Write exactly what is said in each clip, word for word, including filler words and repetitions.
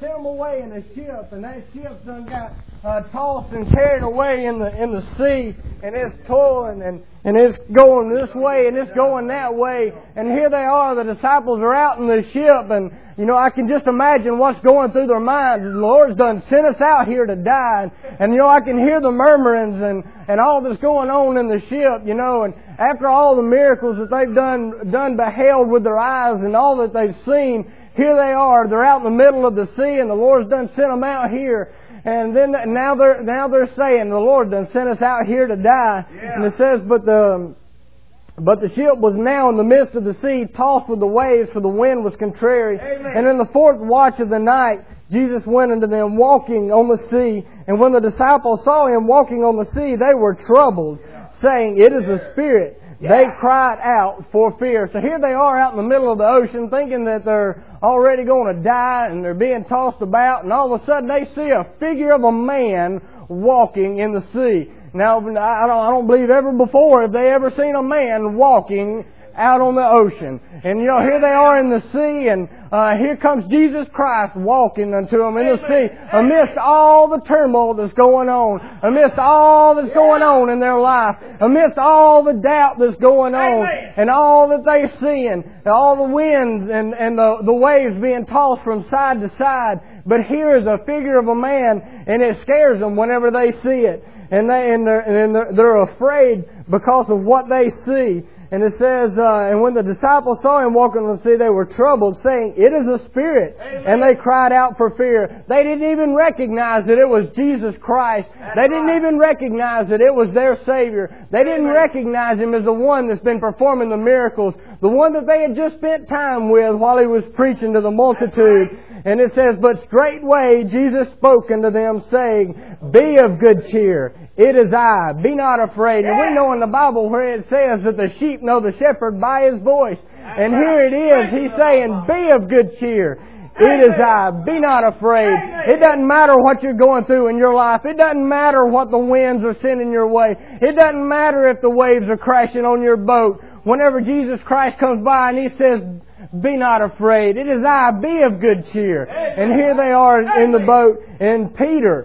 sent them away in a ship, and that ship done got uh, tossed and carried away in the in the sea, and it's toiling and and it's going this way and it's going that way, and here they are. The disciples are out in the ship, and you know I can just imagine what's going through their minds. The Lord's done sent us out here to die, and, and you know I can hear the murmurings and and all that's going on in the ship, you know, and after all the miracles that they've done done beheld with their eyes and all that they've seen, here they are. They're out in the middle of the sea, and the Lord's done sent them out here. And then now they're now they're saying the Lord done sent us out here to die. Yeah. And it says, but the but the ship was now in the midst of the sea, tossed with the waves, for the wind was contrary. Amen. And in the fourth watch of the night, Jesus went unto them walking on the sea. And when the disciples saw him walking on the sea, they were troubled, yeah. saying, "It is a spirit." Yeah. They cried out for fear. So here they are out in the middle of the ocean, thinking that they're already going to die, and they're being tossed about, and all of a sudden they see a figure of a man walking in the sea. Now, I don't, I don't believe ever before have they ever seen a man walking out on the ocean. And you know, here they are in the sea, and uh, here comes Jesus Christ walking unto them in the sea, amidst all the turmoil that's going on, amidst all that's going on in their life, amidst all the doubt that's going on, and all that they're seeing, all the winds and, and the, the waves being tossed from side to side. But here is a figure of a man, and it scares them whenever they see it. And, they, and, they're, and they're, they're afraid because of what they see. And it says, uh, and when the disciples saw him walking on the sea, they were troubled, saying, "It is a spirit." Amen. And they cried out for fear. They didn't even recognize that it was Jesus Christ. That's they didn't right. even recognize that it was their Savior. They didn't Amen. recognize Him as the one that's been performing the miracles, the one that they had just spent time with while He was preaching to the multitude. And it says, "But straightway Jesus spoke unto them, saying, Be of good cheer. It is I. Be not afraid." And we know in the Bible where it says that the sheep know the shepherd by his voice. And here it is. He's saying, "Be of good cheer. It is I. Be not afraid." It doesn't matter what you're going through in your life. It doesn't matter what the winds are sending your way. It doesn't matter if the waves are crashing on your boat. Whenever Jesus Christ comes by and He says, "Be not afraid. It is I. Be of good cheer." And here they are in the boat, and Peter,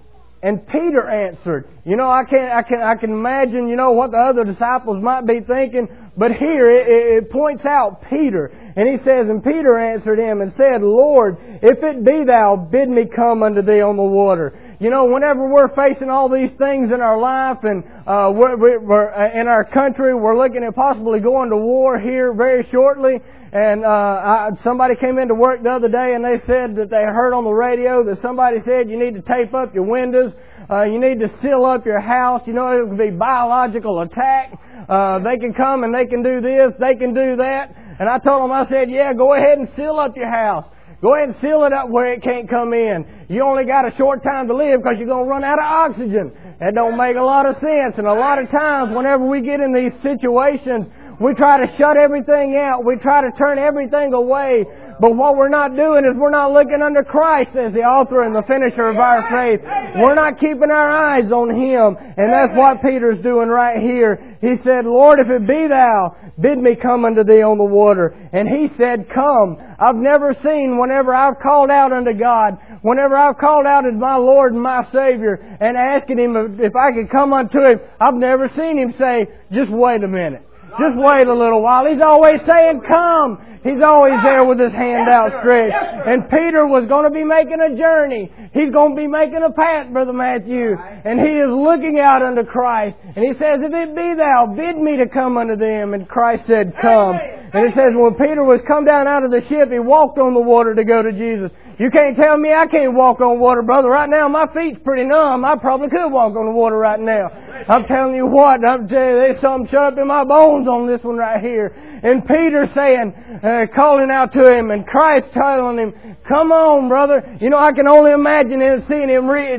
and Peter answered. You know, I can I can I can imagine, you know, what the other disciples might be thinking, but here it, it points out Peter, and he says, "And Peter answered him and said, Lord, if it be Thou, bid me come unto Thee on the water." You know, whenever we're facing all these things in our life and uh, we're, we're in our country, we're looking at possibly going to war here very shortly. And uh, I, somebody came into work the other day and they said that they heard on the radio that somebody said you need to tape up your windows, uh, you need to seal up your house. You know, it could be biological attack. Uh, they can come and they can do this, they can do that. And I told them, I said, yeah, go ahead and seal up your house. Go ahead and seal it up where it can't come in. You only got a short time to live because you're going to run out of oxygen. That don't make a lot of sense. And a lot of times whenever we get in these situations, we try to shut everything out. We try to turn everything away. But what we're not doing is we're not looking unto Christ as the author and the finisher of our faith. We're not keeping our eyes on Him. And that's what Peter's doing right here. He said, Lord, if it be Thou, bid me come unto Thee on the water. And He said, come. I've never seen, whenever I've called out unto God, whenever I've called out as my Lord and my Savior and asking Him if I could come unto Him, I've never seen Him say, just wait a minute. Just wait a little while. He's always saying, come. He's always there with His hand outstretched. And Peter was going to be making a journey. He's going to be making a path, Brother Matthew. And he is looking out unto Christ. And he says, if it be Thou, bid me to come unto Them. And Christ said, come. And it says, when Peter was come down out of the ship, he walked on the water to go to Jesus. You can't tell me I can't walk on water, brother. Right now, my feet's pretty numb. I probably could walk on the water right now. I'm telling you what, I'm telling you, there's something shut up in my bones on this one right here. And Peter saying, uh, calling out to him, and Christ telling him, come on, brother. You know, I can only imagine him seeing him re-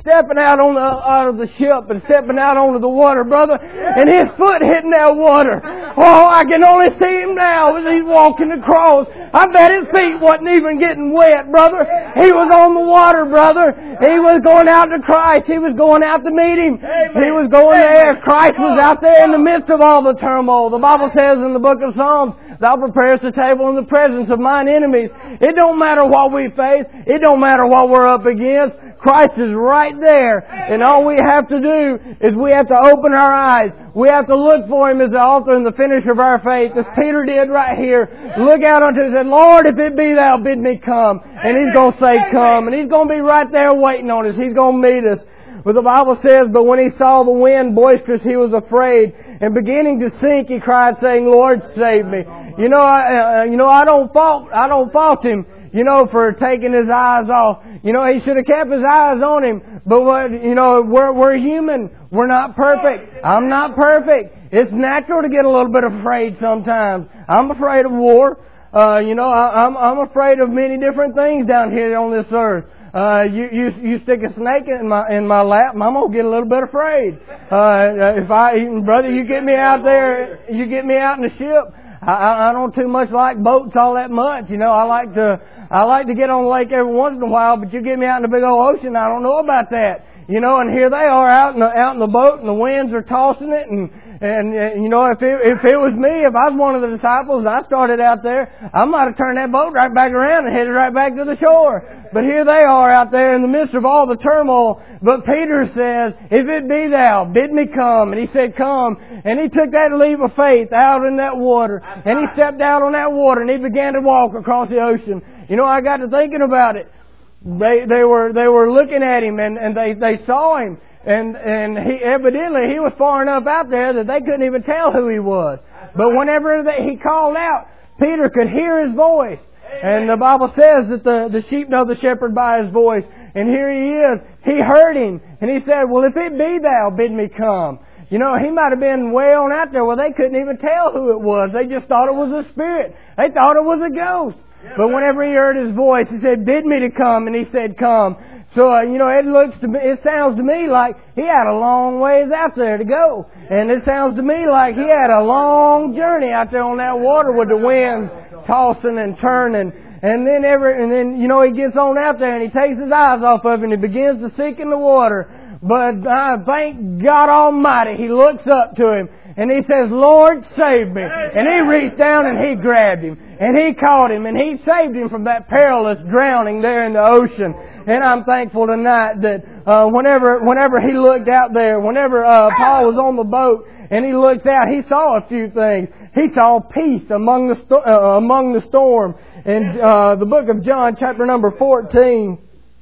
stepping out on the, out of the ship and stepping out onto the water, brother, and his foot hitting that water. Oh, I can only see him now as he's walking across. I bet his feet wasn't even getting wet, brother. He was on the water, brother. He was going out to Christ. He was going out to meet Him. He was going there. Christ was out there in the midst of all the turmoil. The Bible says in the book of Psalms, Thou preparest a table in the presence of mine enemies. It don't matter what we face. It don't matter what we're up against. Christ is right there. And all we have to do is we have to open our eyes. We have to look for Him as the author and the finisher of our faith, as Peter did right here. Look out unto Him and say, Lord, if it be Thou, bid me come. And He's going to say, come. And He's going to be right there waiting on us. He's going to meet us. But the Bible says, but when he saw the wind boisterous, he was afraid. And beginning to sink, he cried, saying, Lord, save me. You know, I, uh, you know, I don't fault, I don't fault him, you know, for taking his eyes off. You know, he should have kept his eyes on him. But what, you know, we're, we're human. We're not perfect. I'm not perfect. It's natural to get a little bit afraid sometimes. I'm afraid of war. Uh, you know, I, I'm, I'm afraid of many different things down here on this earth. Uh, you, you, you stick a snake in my, in my lap, and I'm gonna get a little bit afraid. Uh, if I, brother, you get me out there, you get me out in the ship, I, I don't too much like boats all that much. You know, I like to, I like to get on the lake every once in a while, but you get me out in the big old ocean, I don't know about that. You know, and here they are out in the, out in the boat, and the winds are tossing it, and, and, uh, you know, if it, if it was me, if I was one of the disciples, I started out there, I might have turned that boat right back around and headed right back to the shore. But here they are out there in the midst of all the turmoil. But Peter says, if it be Thou, bid me come. And he said, come. And he took that leap of faith out in that water. And he stepped out on that water and he began to walk across the ocean. You know, I got to thinking about it. They, they were, they were looking at him and, and they, they saw him. And, and he, evidently he was far enough out there that they couldn't even tell who he was. But whenever they, he called out, Peter could hear his voice. And the Bible says that the, the sheep know the shepherd by his voice. And here he is. He heard him. And he said, well, if it be Thou, bid me come. You know, he might have been way on out there where they couldn't even tell who it was. They just thought it was a spirit. They thought it was a ghost. But whenever he heard his voice, he said, bid me to come. And he said, come. So, uh, you know, it looks to me, it sounds to me like he had a long ways out there to go. And it sounds to me like he had a long journey out there on that water with the wind tossing and turning. And then every, and then, you know, he gets on out there and he takes his eyes off of it and he begins to sink in the water. But uh, thank God Almighty, he looks up to him and he says, Lord, save me. And he reached down and he grabbed him and he caught him and he saved him from that perilous drowning there in the ocean. And I'm thankful tonight that uh, whenever whenever he looked out there, whenever uh, Paul was on the boat and he looks out, he saw a few things. He saw peace among the sto- uh, among the storm. In uh, the book of John, chapter number fourteen,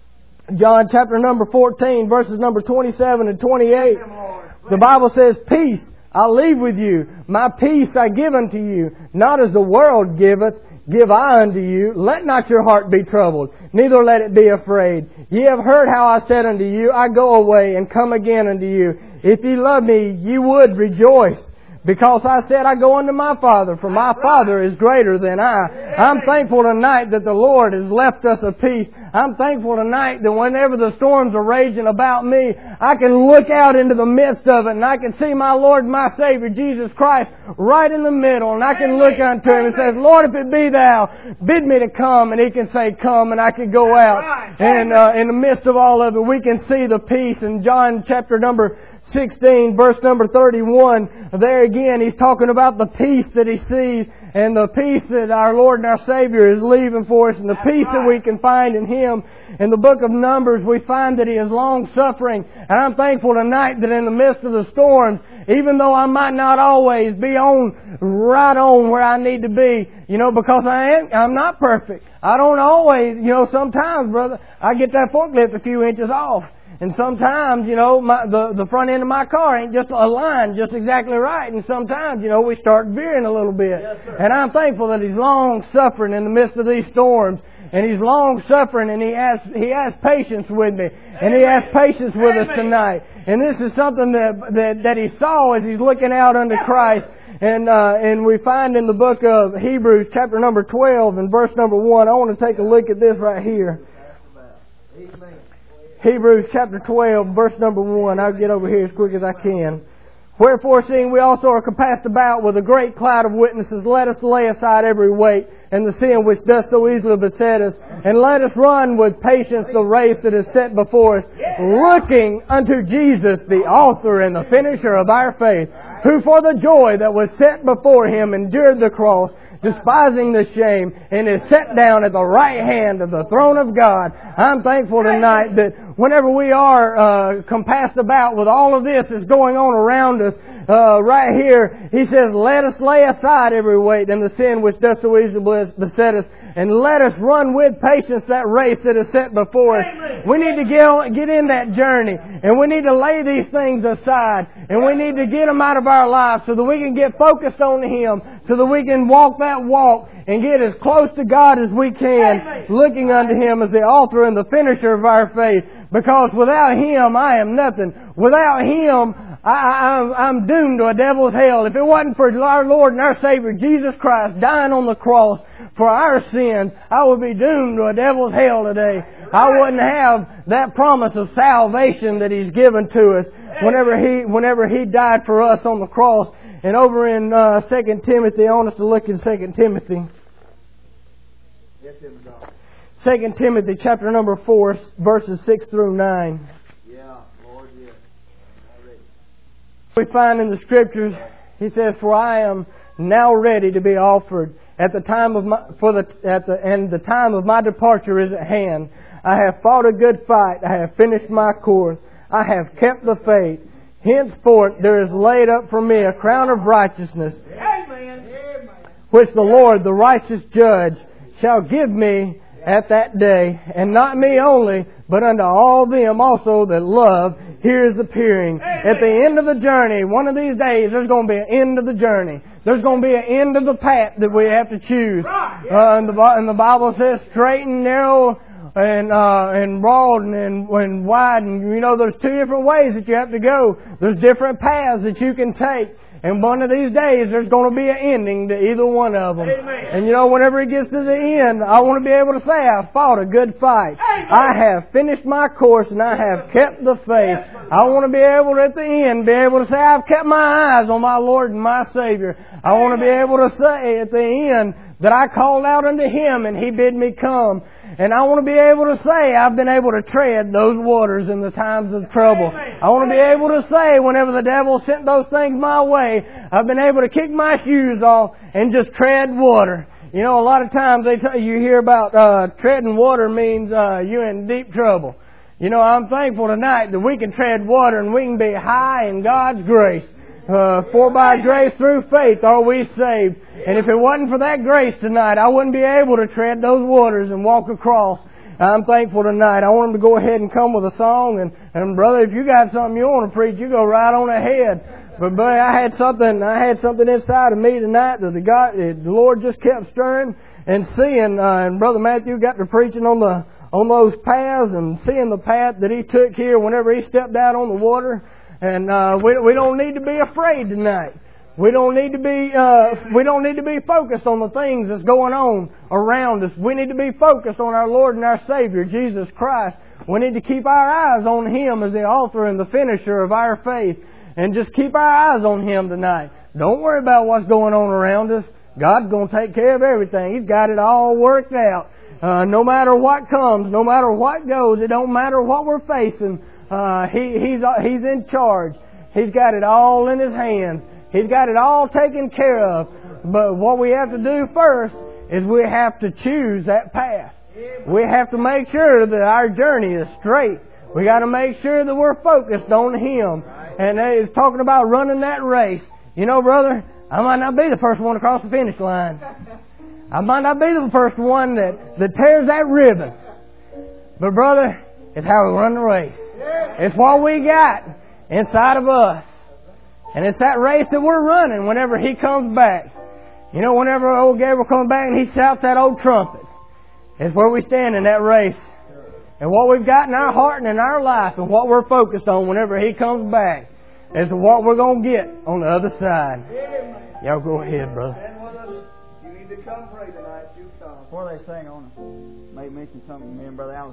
John chapter number fourteen, verses number twenty-seven and twenty-eight, the Bible says, peace I leave with you, my peace I give unto you, not as the world giveth, give I unto you. Let not your heart be troubled, neither let it be afraid. Ye have heard how I said unto you, I go away and come again unto you. If ye love me, ye would rejoice, because I said I go unto my Father, for my Father is greater than I. I'm thankful tonight that the Lord has left us a peace. I'm thankful tonight that whenever the storms are raging about me, I can look out into the midst of it and I can see my Lord and my Savior, Jesus Christ, right in the middle. And I can look unto Him and say, Lord, if it be Thou, bid me to come. And He can say, come, and I can go out. And uh, in the midst of all of it, we can see the peace. In John chapter number sixteen, verse number thirty-one, there again, He's talking about the peace that He sees and the peace that our Lord and our Savior is leaving for us and the peace that we can find in Him. In the book of Numbers, we find that He is long-suffering. And I'm thankful tonight that in the midst of the storms, even though I might not always be on, right on where I need to be, you know, because I am, I'm not perfect. I don't always, you know, sometimes, brother, I get that forklift a few inches off. And sometimes, you know, my, the, the front end of my car ain't just aligned just exactly right. And sometimes, you know, we start veering a little bit. Yes, and I'm thankful that He's long-suffering in the midst of these storms. And He's long-suffering and He has, He has patience with me. And He has patience with us tonight. And this is something that, that, that He saw as He's looking out unto Christ. And, uh, and we find in the book of Hebrews, chapter number twelve and verse number one. I want to take a look at this right here. Hebrews chapter twelve, verse number one. I'll get over here as quick as I can. Wherefore, seeing we also are compassed about with a great cloud of witnesses, let us lay aside every weight and the sin which doth so easily beset us, and let us run with patience the race that is set before us, looking unto Jesus, the author and the finisher of our faith, who for the joy that was set before Him endured the cross, despising the shame, and is set down at the right hand of the throne of God. I'm thankful tonight that whenever we are uh, compassed about with all of this that's going on around us, uh, right here, He says, let us lay aside every weight and the sin which doth so easily beset us, and let us run with patience that race that is set before us. We need to get on, get in that journey, and we need to lay these things aside, and we need to get them out of our lives so that we can get focused on Him, so that we can walk that walk and get as close to God as we can, looking unto Him as the author and the finisher of our faith. Because without Him, I am nothing. Without Him, I, I, I'm doomed to a devil's hell. If it wasn't for our Lord and our Savior, Jesus Christ, dying on the cross for our sins, I would be doomed to a devil's hell today. I wouldn't have that promise of salvation that He's given to us whenever He, whenever He died for us on the cross. And over in uh, Second Timothy, I want us to look in Second Timothy. Second Timothy chapter number four, verses six through nine. Yeah, Lord, yes. We find in the Scriptures, He says, "For I am now ready to be offered at the time of my for the at the and the time of my departure is at hand. I have fought a good fight. I have finished my course. I have kept the faith. Henceforth there is laid up for me a crown of righteousness, which the Lord, the righteous Judge, shall give me at that day, and not me only, but unto all them also that love His appearing." At the end of the journey, one of these days, there's going to be an end of the journey. There's going to be an end of the path that we have to choose. Uh, and, the, and the Bible says straight and narrow and uh, and broad and, and, and wide. And you know, there's two different ways that you have to go. There's different paths that you can take. And one of these days, there's going to be an ending to either one of them. Amen. And you know, whenever it gets to the end, I want to be able to say, I fought a good fight. Amen. I have finished my course and I have kept the faith. I want to be able to, at the end, be able to say, I've kept my eyes on my Lord and my Savior. I want to be able to say at the end that I called out unto Him and He bid me come. And I want to be able to say I've been able to tread those waters in the times of trouble. I want to be able to say whenever the devil sent those things my way, I've been able to kick my shoes off and just tread water. You know, a lot of times they tell you hear about uh, treading water means uh, you're in deep trouble. You know, I'm thankful tonight that we can tread water and we can be high in God's grace. Uh, for by grace through faith are we saved. And if it wasn't for that grace tonight, I wouldn't be able to tread those waters and walk across. I'm thankful tonight. I want them to go ahead and come with a song. And, and brother, if you got something you want to preach, you go right on ahead. But boy, I had something, I had something inside of me tonight that the God, the Lord just kept stirring and seeing. Uh, and Brother Matthew got to preaching on the on those paths and seeing the path that he took here whenever he stepped out on the water. And uh, we we don't need to be afraid tonight. We don't need to be uh, we don't need to be focused on the things that's going on around us. We need to be focused on our Lord and our Savior, Jesus Christ. We need to keep our eyes on Him as the author and the finisher of our faith, and just keep our eyes on Him tonight. Don't worry about what's going on around us. God's going to take care of everything. He's got it all worked out. Uh, no matter what comes, no matter what goes, it don't matter what we're facing. Uh, he, he's, he's in charge. He's got it all in His hands. He's got it all taken care of. But what we have to do first is we have to choose that path. We have to make sure that our journey is straight. We got to make sure that we're focused on Him. And it's talking about running that race. You know, brother, I might not be the first one across the finish line. I might not be the first one that, that tears that ribbon. But brother, it's how we run the race. It's what we got inside of us. And it's that race that we're running whenever He comes back. You know, whenever old Gabriel comes back and he shouts that old trumpet, it's where we stand in that race. And what we've got in our heart and in our life and what we're focused on whenever He comes back is what we're going to get on the other side. Y'all go ahead, brother. You need to come pray tonight. You come. Before they sing, I want to maybe mention something me and Brother Alan